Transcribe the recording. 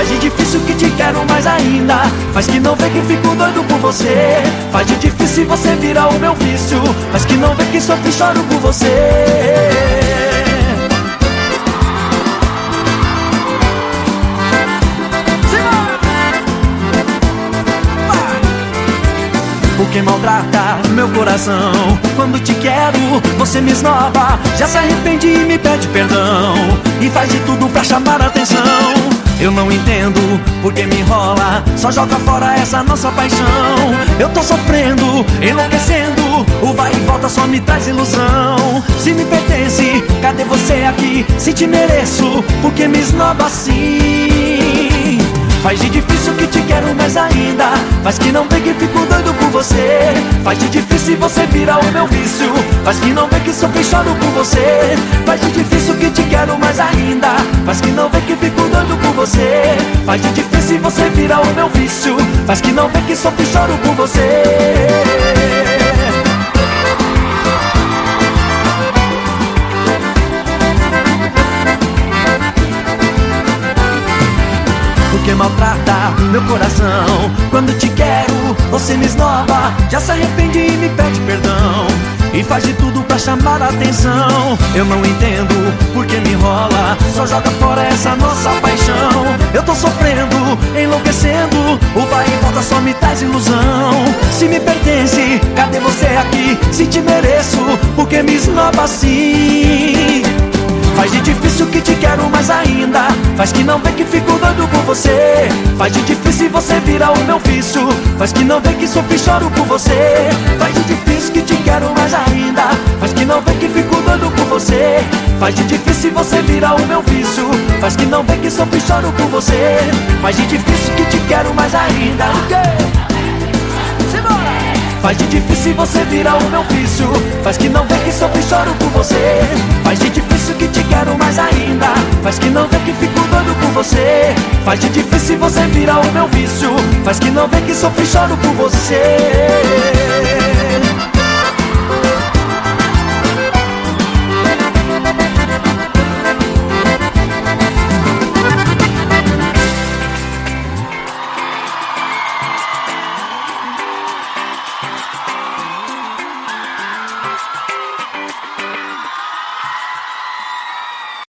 Faz de difícil que te quero mais ainda. Faz que não vê que fico doido por você. Faz de difícil você virar o meu vício. Faz que não vê que sofro e choro por você. Porque maltrata meu coração. Quando te quero, você me esnoba. Já se arrepende e me pede perdão. E faz de tudo pra chamar a atenção. Eu não entendo porque me enrola. Só joga fora essa nossa paixão. Eu tô sofrendo, enlouquecendo. O vai e volta só me traz ilusão. Se me pertence, cadê você aqui? Se te mereço, porque me esnoba assim? Faz de difícil que te quero mais ainda. Faz que não vê que fico doido por você. Faz de difícil você virar o meu vício. Faz que não vê que sofro e choro por você. Faz de difícil que te quero mais ainda. Faz que não vê que fico doido por você. Faz de difícil você virar o meu vício. Faz que não vê que sofro e choro por você. Porque maltrata meu coração. Quando te quero, você me esnoba. Já se arrepende e me pede perdão. E faz de tudo pra chamar a atenção. Eu não entendo porque me enrola. Só joga fora essa nossa paixão. Eu tô sofrendo, enlouquecendo. O vai e volta só me traz ilusão. Se me pertence, cadê você aqui? Se te mereço, porque me esnoba assim? Faz de difícil que te quero mais ainda. Faz que não vê que fico doido por você. Faz de difícil você virar o meu vício. Faz que não vê que sofro e choro por você. Faz de difícil que te quero mais ainda. Faz que não vê que fico doido por você. Faz de difícil você virar o meu vício. Faz que não vê que sofro e choro por você. Faz de difícil que te quero mais ainda. Faz de difícil você virar o meu vício. Faz que não vê que sofro e choro por você. Faz de difícil que te quero mais ainda. Faz que não vê que fico doido por você. Faz de difícil você virar o meu vício. Faz que não vê que sofro e choro por você.